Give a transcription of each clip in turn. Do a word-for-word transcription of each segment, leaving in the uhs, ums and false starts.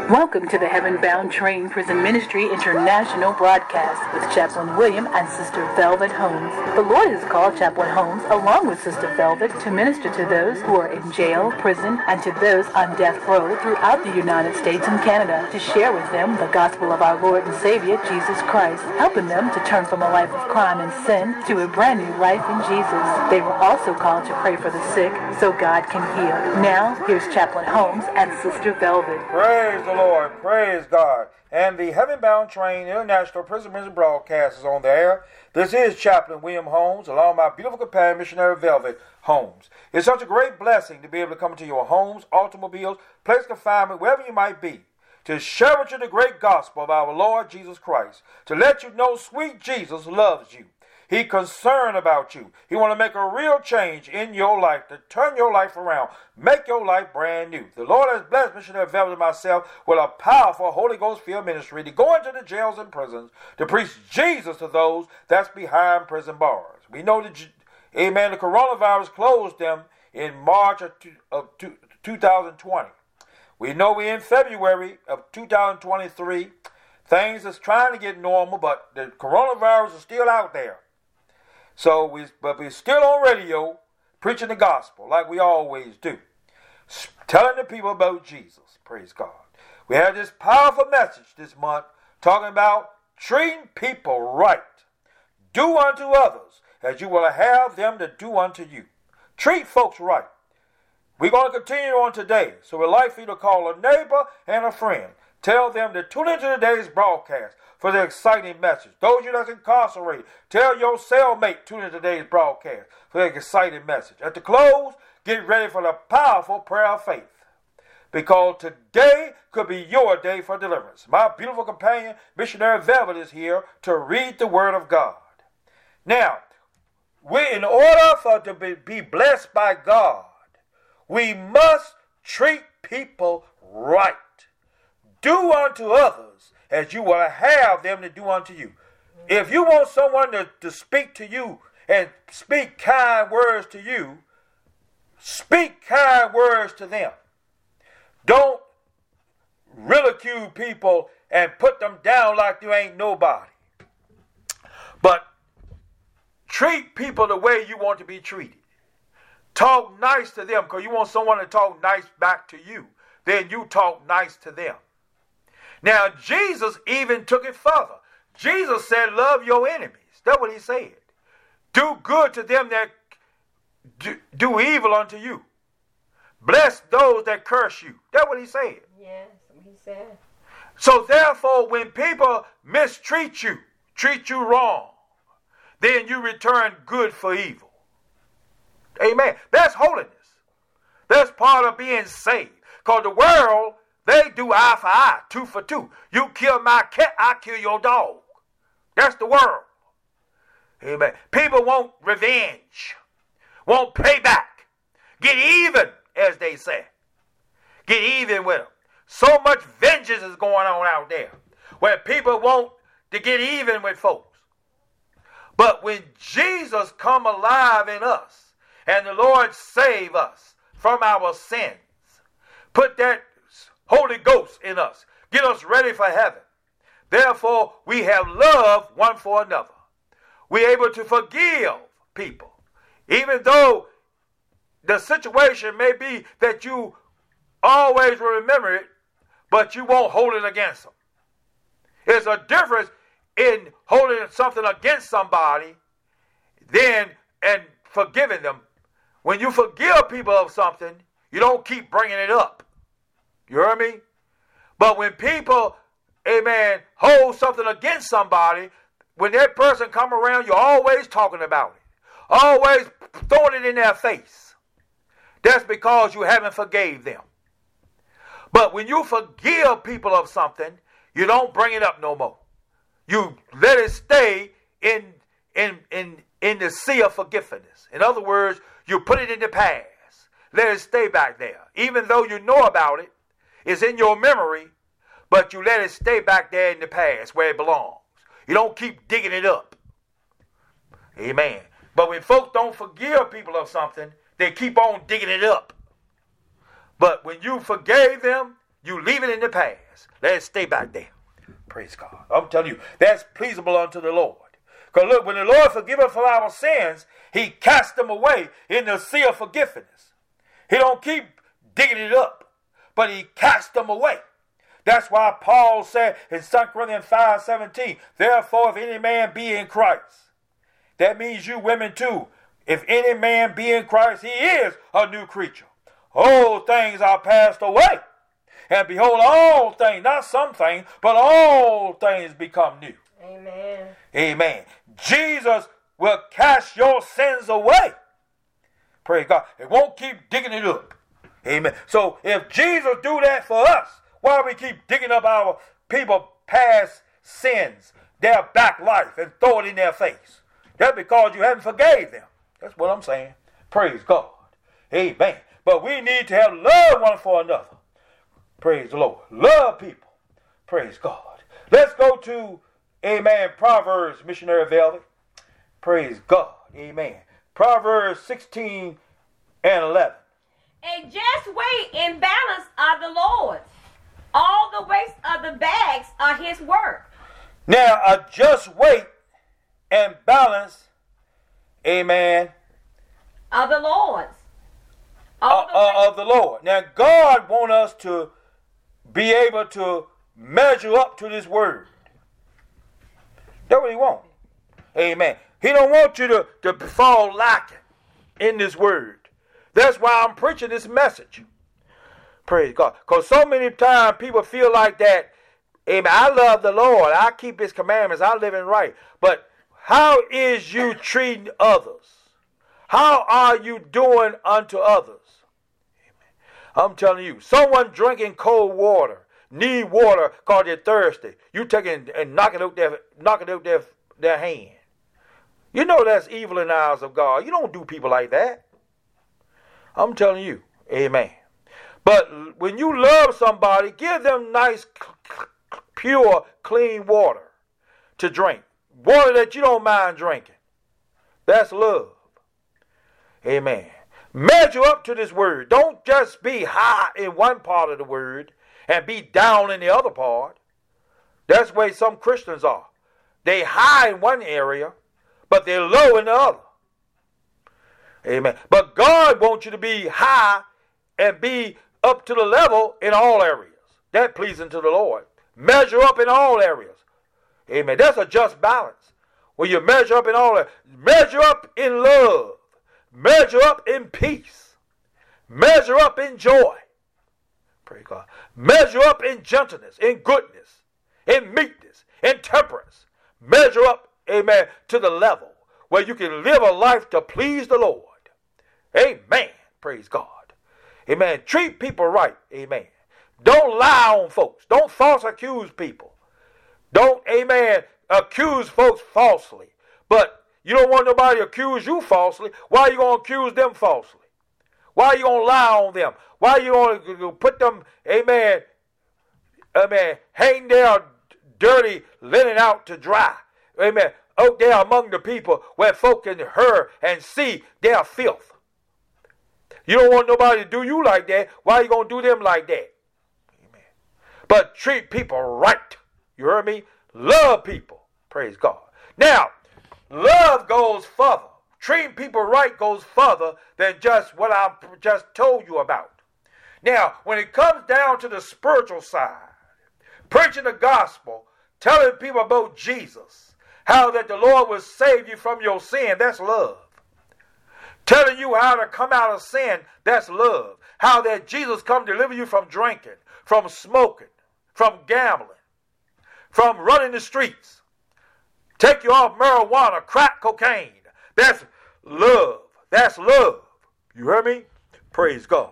Welcome to the Heaven Bound Train Prison Ministry International broadcast with Chaplain William and Sister Velvet Holmes. The Lord has called Chaplain Holmes along with Sister Velvet to minister to those who are in jail, prison, and to those on death row throughout the United States and Canada to share with them the gospel of our Lord and Savior, Jesus Christ, helping them to turn from a life of crime and sin to a brand new life in Jesus. They were also called to pray for the sick so God can heal. Now, here's Chaplain Holmes and Sister Velvet. Praise the Lord. Praise God. And the Heaven Bound Train International Prison Ministry broadcast is on the air. This is Chaplain William Holmes, along with my beautiful companion, Missionary Velvet Holmes. It's such a great blessing to be able to come into your homes, automobiles, place of confinement, wherever you might be, to share with you the great gospel of our Lord Jesus Christ, to let you know sweet Jesus loves you. He's concerned about you. He want to make a real change in your life, to turn your life around, make your life brand new. The Lord has blessed Missionary Velvet and myself with a powerful Holy Ghost-filled ministry to go into the jails and prisons to preach Jesus to those that's behind prison bars. We know that, amen, the coronavirus closed them in March of, two, of two, two thousand twenty. We know we're in February of two thousand twenty-three. Things is trying to get normal, but the coronavirus is still out there. So, we, but we're still on radio preaching the gospel like we always do. Telling the people about Jesus. Praise God. We had this powerful message this month talking about treating people right. Do unto others as you will have them to do unto you. Treat folks right. We're going to continue on today. So we'd like for you to call a neighbor and a friend. Tell them to tune into today's broadcast for the exciting message. Those of you that's incarcerated, tell your cellmate, tune in today's broadcast for the exciting message. At the close, get ready for the powerful prayer of faith, because today could be your day for deliverance. My beautiful companion, Missionary Velvet, is here to read the Word of God. Now, we, in order for to be, be blessed by God, we must treat people right. Do unto others as you will have them to do unto you. If you want someone to, to speak to you and speak kind words to you, speak kind words to them. Don't ridicule people and put them down like you ain't nobody. But treat people the way you want to be treated. Talk nice to them, because you want someone to talk nice back to you. Then you talk nice to them. Now, Jesus even took it further. Jesus said, love your enemies. That's what he said. Do good to them that do, do evil unto you. Bless those that curse you. That's what he said. Yes, he said. So therefore, when people mistreat you, treat you wrong, then you return good for evil. Amen. That's holiness. That's part of being saved. Because the world, they do eye for eye, two for two. You kill my cat, I kill your dog. That's the world. Amen. People want revenge, want payback, get even, as they say. Get even with them. So much vengeance is going on out there where people want to get even with folks. But when Jesus come alive in us and the Lord save us from our sins, put that Holy Ghost in us, get us ready for heaven. Therefore, we have love one for another. We're able to forgive people, even though the situation may be that you always will remember it, but you won't hold it against them. There's a difference in holding something against somebody than and forgiving them. When you forgive people of something, you don't keep bringing it up. You hear me? But when people, amen, hold something against somebody, when that person come around, you're always talking about it. Always throwing it in their face. That's because you haven't forgave them. But when you forgive people of something, you don't bring it up no more. You let it stay in, in, in, in the sea of forgiveness. In other words, you put it in the past. Let it stay back there. Even though you know about it, it's in your memory, but you let it stay back there in the past where it belongs. You don't keep digging it up. Amen. But when folks don't forgive people of something, they keep on digging it up. But when you forgave them, You leave it in the past. Let it stay back there. Praise God. I'm telling you, that's pleasable unto the Lord. Because look, when the Lord forgive us for our sins, he casts them away in the sea of forgiveness. He don't keep digging it up, but he casts them away. That's why Paul said in Second Corinthians five seventeen, therefore if any man be in Christ, that means you women too. If any man be in Christ, he is a new creature. Old things are passed away. And behold, all things, not some things, but all things become new. Amen. Amen. Jesus will cast your sins away. Praise God. It won't keep digging it up. Amen. So if Jesus do that for us, why we keep digging up our people past sins, their back life, and throw it in their face? That's because you haven't forgave them. That's what I'm saying. Praise God. Amen. But we need to have love one for another. Praise the Lord. Love people. Praise God. Let's go to, amen, Proverbs, Missionary Velvet. Praise God. Amen. Proverbs sixteen and eleven. A just weight and balance are the Lord's. All the weights of the bags are his work. Now, a just weight and balance, amen, of the Lord's. All uh, the uh, of the Lord. Now, God wants us to be able to measure up to this word. That's what he wants. Amen. He don't want you to, to fall lacking in this word. That's why I'm preaching this message. Praise God. Because so many times people feel like that, amen, I love the Lord. I keep his commandments. I live in right. But how is you treating others? How are you doing unto others? I'm telling you, someone drinking cold water, need water because they're thirsty. You take it and knock it out their, knock it out their, their hand. You know that's evil in the eyes of God. You don't do people like that. I'm telling you, amen. But when you love somebody, give them nice, pure, clean water to drink. Water that you don't mind drinking. That's love. Amen. Measure up to this word. Don't just be high in one part of the word and be down in the other part. That's the way some Christians are. They high in one area, but they're low in the other. Amen. But God wants you to be high and be up to the level in all areas. That's pleasing to the Lord. Measure up in all areas. Amen. That's a just balance. When you measure up in all areas. Measure up in love. Measure up in peace. Measure up in joy. Praise God. Measure up in gentleness, in goodness, in meekness, in temperance. Measure up, amen, to the level where you can live a life to please the Lord. Amen. Praise God. Amen. Treat people right. Amen. Don't lie on folks. Don't false accuse people. Don't, amen, accuse folks falsely. But you don't want nobody to accuse you falsely. Why are you going to accuse them falsely? Why are you going to lie on them? Why are you going to put them, amen, amen, hang their dirty linen out to dry? Amen. Out there among the people where folk can hear and see their filth. You don't want nobody to do you like that. Why are you going to do them like that? Amen. But treat people right. You heard me? Love people. Praise God. Now, love goes further. Treating people right goes further than just what I just told you about. Now, when it comes down to the spiritual side, preaching the gospel, telling people about Jesus, how that the Lord will save you from your sin, that's love. Telling you how to come out of sin, that's love. How that Jesus come to deliver you from drinking, from smoking, from gambling, from running the streets. Take you off marijuana, crack cocaine. That's love. That's love. You hear me? Praise God.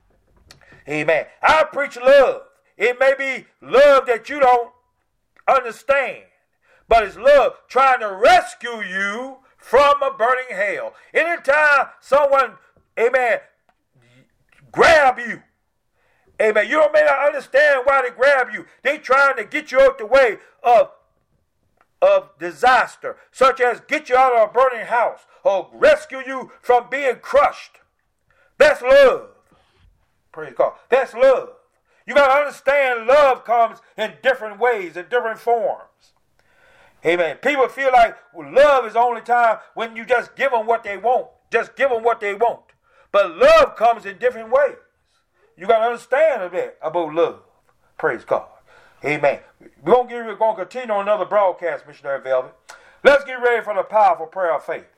Amen. I preach love. It may be love that you don't understand, but it's love trying to rescue you from a burning hell. Anytime someone, amen, grab you, amen, you don't may not understand why they grab you. They trying to get you out the way of of disaster, such as get you out of a burning house or rescue you from being crushed. That's love. Praise God. That's love. You got to understand love comes in different ways, in different forms. Amen. People feel like well, love is the only time when you just give them what they want. Just give them what they want. But love comes in different ways. You got to understand a bit about love. Praise God. Amen. We're going to, get, we're going to continue on another broadcast, Missionary Velvet. Let's get ready for the powerful prayer of faith.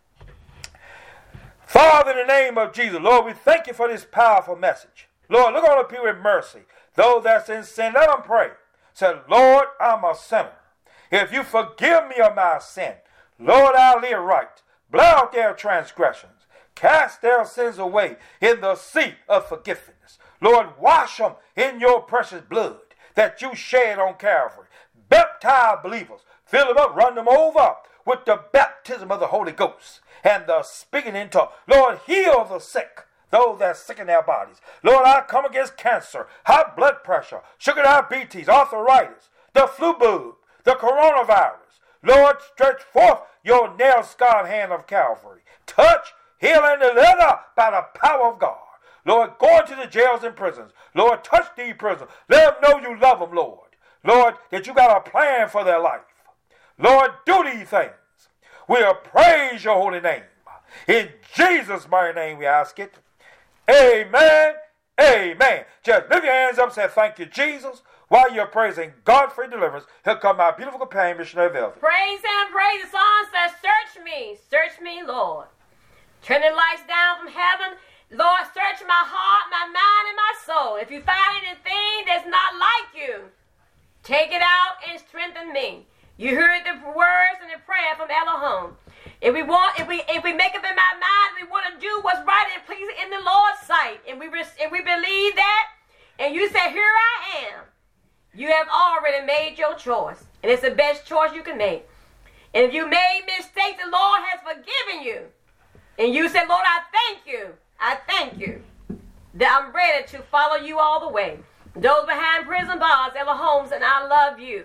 Father, in the name of Jesus, Lord, we thank you for this powerful message. Lord, look on the people with mercy. Those that's in sin, let them pray. Say, Lord, I'm a sinner. If you forgive me of my sin, Lord, I'll live right. Blot out their transgressions. Cast their sins away in the sea of forgiveness. Lord, wash them in your precious blood that you shed on Calvary. Baptize believers. Fill them up, run them over with the baptism of the Holy Ghost and the speaking in tongues. Lord, heal the sick, those that are sick in their bodies. Lord, I come against cancer, high blood pressure, sugar diabetes, arthritis, the flu bug, the coronavirus. Lord, stretch forth your nail-scarred hand of Calvary. Touch, heal, and deliver by the power of God. Lord, go into the jails and prisons. Lord, touch these prisons. Let them know you love them, Lord. Lord, that you got a plan for their life. Lord, do these things. We'll praise your holy name. In Jesus' mighty name we ask it. Amen. Amen. Just lift your hands up and say thank you, Jesus. While you're praising God for deliverance, here come my beautiful companion, Missionary Velvet. Praise him, praise the song says, search me, search me, Lord. Turn the lights down from heaven. Lord, search my heart, my mind, and my soul. If you find anything that's not like you, take it out and strengthen me. You heard the words and the prayer from Elohim. If we want, if we if we make up in our mind, we want to do what's right and pleasing in the Lord's sight, and we and we believe that, and you say, "Here I am," you have already made your choice, and it's the best choice you can make. And if you made mistakes, the Lord has forgiven you, and you say, "Lord, I thank you, I thank you that I'm ready to follow you all the way." Those behind prison bars, Elohim, and I love you.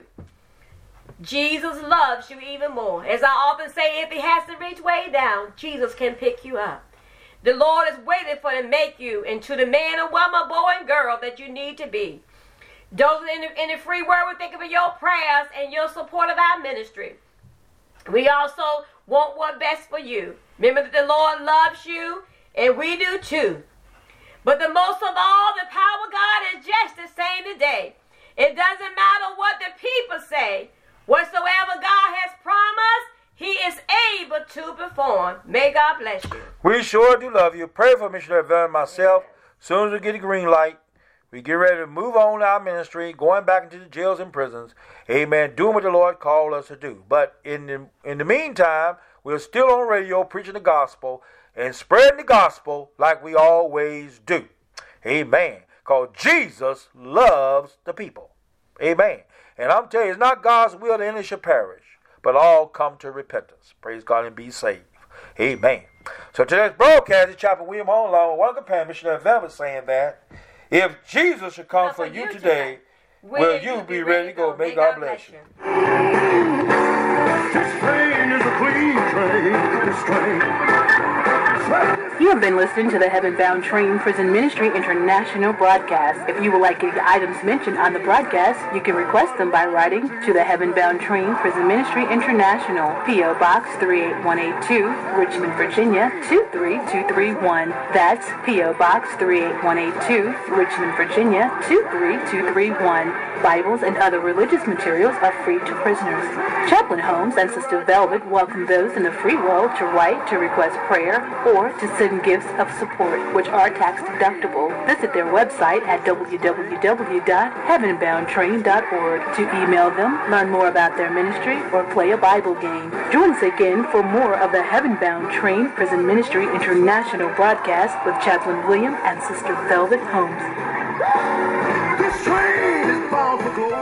Jesus loves you even more. As I often say, if he has to reach way down, Jesus can pick you up. The Lord is waiting for to make you into the man or woman, boy and girl that you need to be. Those in the, in the free word, we thank you for your prayers and your support of our ministry. We also want what's best for you. Remember that the Lord loves you, and we do too. But the most of all, the power of God is just the same today. It doesn't matter what the people say. Whatsoever God has promised, he is able to perform. May God bless you. We sure do love you. Pray for Missionary Velvet and myself. As soon as we get the green light, we get ready to move on our ministry, going back into the jails and prisons. Amen. Doing what the Lord called us to do. But in the, in the meantime, we're still on radio preaching the gospel and spreading the gospel like we always do. Amen. Because Jesus loves the people. Amen. And I'm telling you, it's not God's will that any should perish, but all come to repentance. Praise God and be saved. Amen. So today's broadcast is Chaplain William Holmes, along with one companion, Missionary Velvet, saying that if Jesus should come for you today, will you be ready to go? May God bless you. This train is a clean train. This train. You have been listening to the Heaven Bound Train Prison Ministry International broadcast. If you would like any items mentioned on the broadcast, you can request them by writing to the Heaven Bound Train Prison Ministry International, P O Box three eight one eight two, Richmond, Virginia two three two three one. That's P O Box three eight one eight two, Richmond, Virginia two three two three one. Bibles and other religious materials are free to prisoners. Chaplain Holmes and Sister Velvet welcome those in the free world to write to request prayer or to send gifts of support, which are tax deductible. Visit their website at w w w dot heaven bound train dot org to email them, learn more about their ministry, or play a Bible game. Join us again for more of the Heaven Bound Train Prison Ministry International broadcast with Chaplain William and Sister Velvet Holmes. This train